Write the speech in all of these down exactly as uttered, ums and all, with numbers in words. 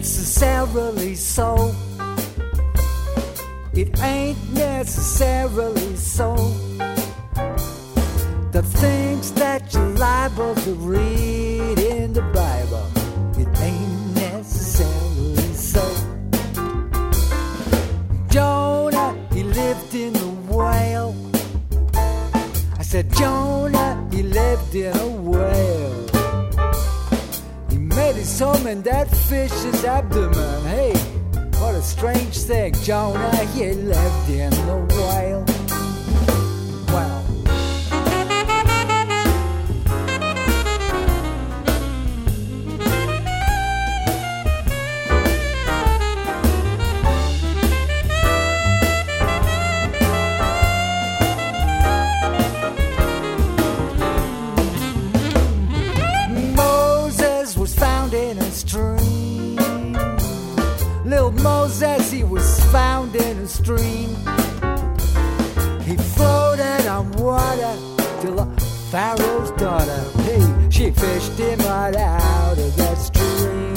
necessarily so. It ain't necessarily so. The things that you're liable to read in the Bible, it ain't necessarily so. Jonah, he lived in the whale. I said Jonah, he lived in a whale. He made his home in that fish's abdomen. Hey, what a strange thing. Jonah, he lived in the whale. Wow. Little Moses, he was found in a stream. He floated on water till Pharaoh's daughter, hey, she fished him right out of that stream.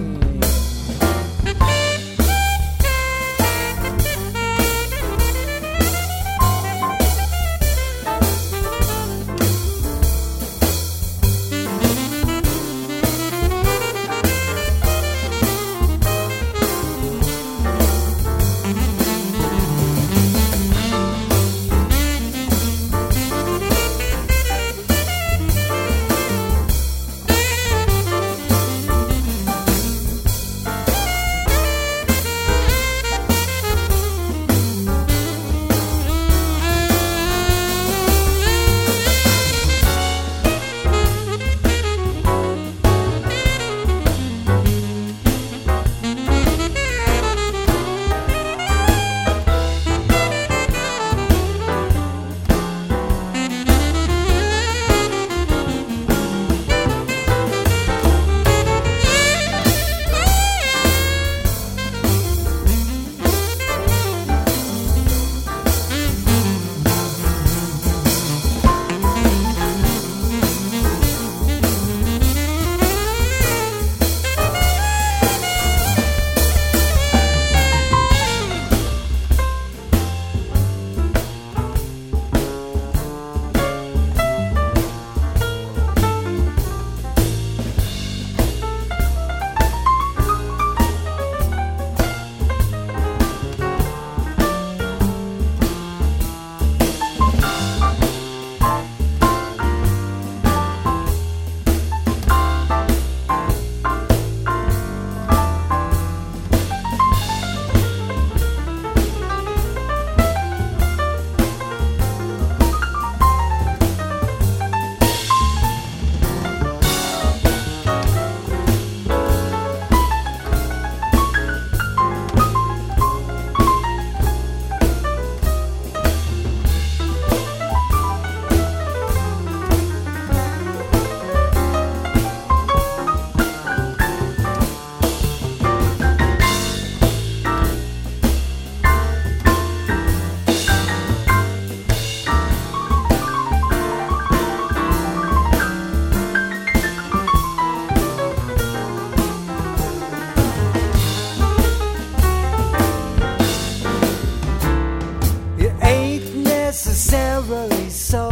Necessarily so.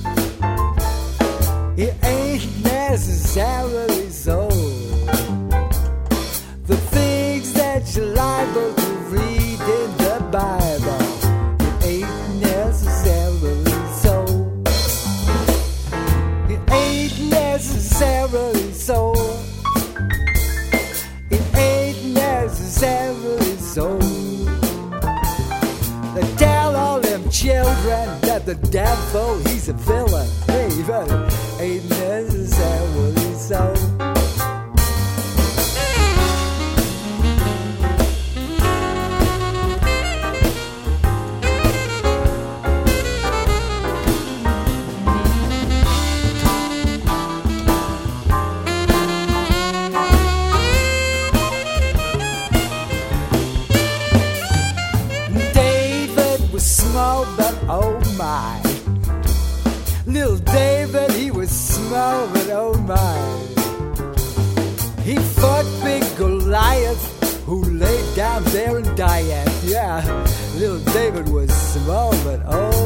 It ain't necessarily so. The things that you're liable to read in the Bible, it ain't necessarily so. It ain't necessarily so. It ain't necessarily so. They tell all them children that the devil, he's a villain. Hey, but it ain't necessarily so. Small, but oh my. Little David, he was small, but oh my. He fought big Goliath. Goliath who laid down there and died. Yeah, little David was small, but oh